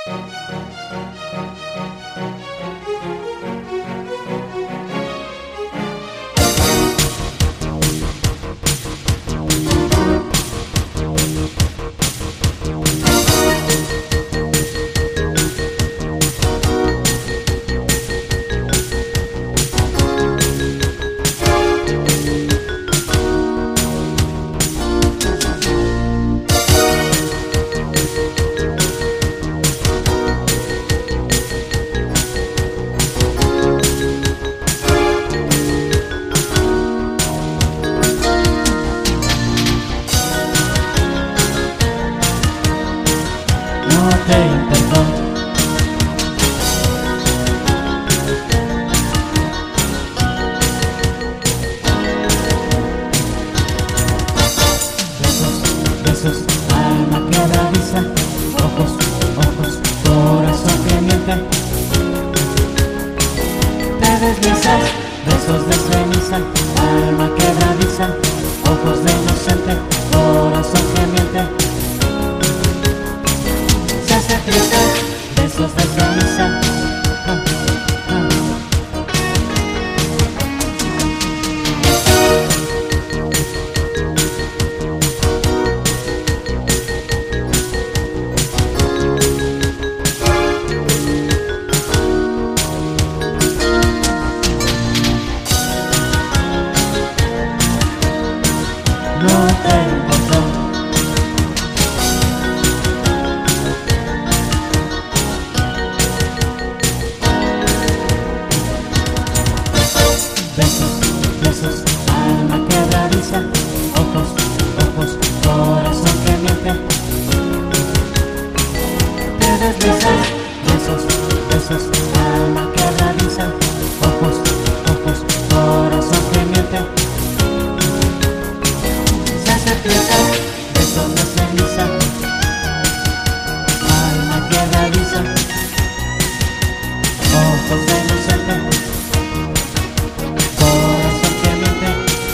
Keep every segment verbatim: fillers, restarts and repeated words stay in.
Alma quebradiza, ojos, ojos, corazón que miente. Te deslizas, besos de ceniza. Alma quebradiza, ojos de inocente, corazón que miente. Se hace triste, besos de ceniza. Ah, ah. No te importó. Besos, besos, alma quebradiza, ojos, ojos, corazón que miente. Te deslizas, besos, besos, alma quebradiza, ojos, ojos, corazón que miente. Besos de ceniza, alma quebradiza, ojos de inocente, corazón que miente.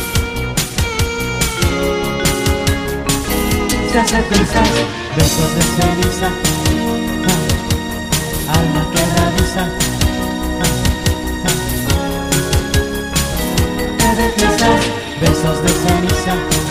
Se hace trizas, besos de ceniza, ah, alma quebradiza, ah, ah. Te deslizas, besos de ceniza.